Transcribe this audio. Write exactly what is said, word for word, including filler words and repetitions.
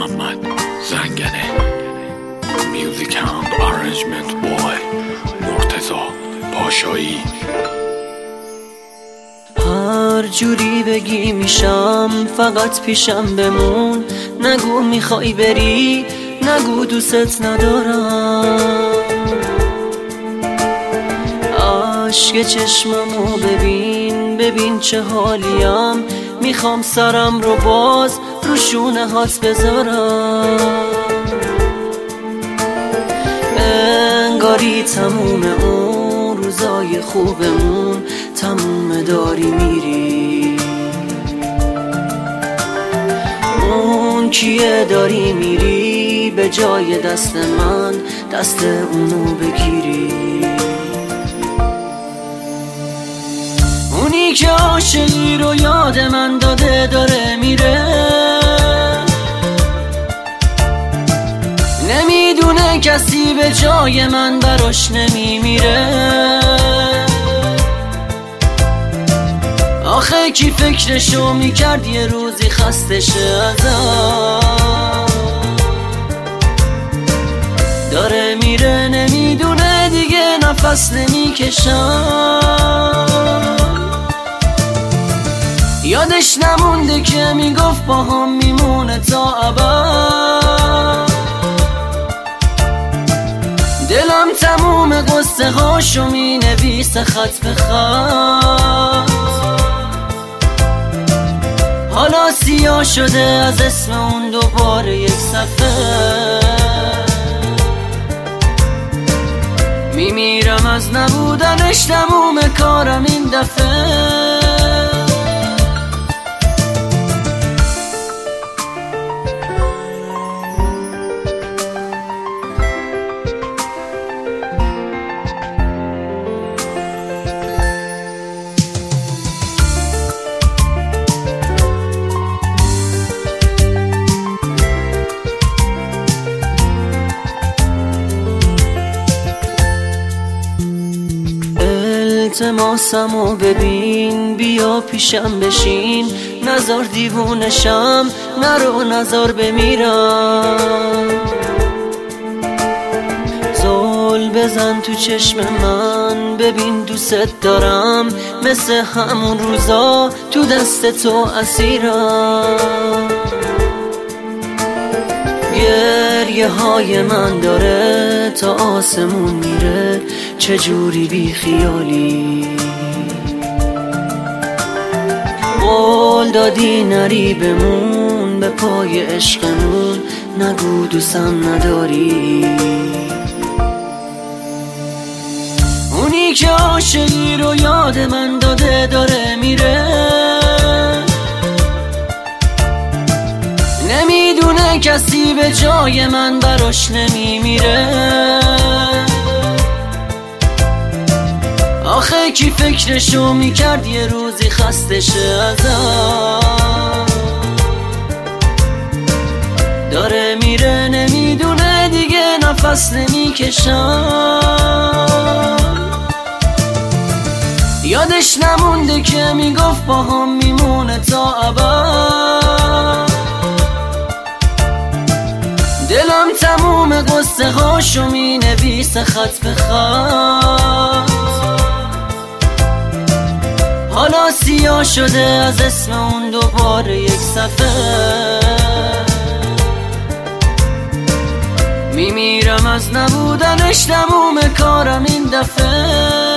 محمد زنگنه. میوزیک اند آرنجمنت بای مرتضی پاشایی. هر جوری بگی میشم، فقط پیشم بمون. نگو میخوای بری، نگو دوست ندارم. عشق چشممو ببین، ببین چه حالیم. میخوام سرم رو باز رو شونه هات بذارم. انگاری تموم اون روزای خوبمون تموم داری میری. اون کیه داری میری به جای دست من دست اونو بگیری. اونی که عاشقی رو یاد من داده داره میره. نمیدونه کسی به جای من براش نمیمیره. آخه کی فکرشو میکرد یه روزی خستشه ازم. داره میره نمیدونه دیگه نفس نمیکشم. یادش نمونده که میگفت با هم میمونه تا ابد. دلم تموم قصه هاشو مینویسه خط به خط. حالا سیاه شده از اسم اون دوباره یک صفحه. میمیرم از نبودنش، تموم کارم این دفعه. التماسمو ببین، بیا پیشم بشین. نزار دیوونشم، نرو نزار بمیرم. زل بزن تو چشم من، ببین دوست دارم. مثل همون روزا تو دست تو اسیرم. گریه های من داره تا آسمون میره. چجوری بی خیالی قول دادی نری بمون به پای عشقمون. نگو دوستم نداری. اونی که عاشقی رو یاد من داده داره میره. نمیدونه کسی به جای من براش نمیمیره. آخه کی فکرشو میکرد یه روزی خستشه ازم. داره میره نمیدونه دیگه نفس نمیکشم. یادش نمونده که میگفت با هم میمونه تا ابد. دلم تموم قصه هاشو مینویسه خط به خط. حالا سیاه شده از اسم اون دوباره یک صفحه. میمیرم از نبودنش، تموم کارم این دفعه.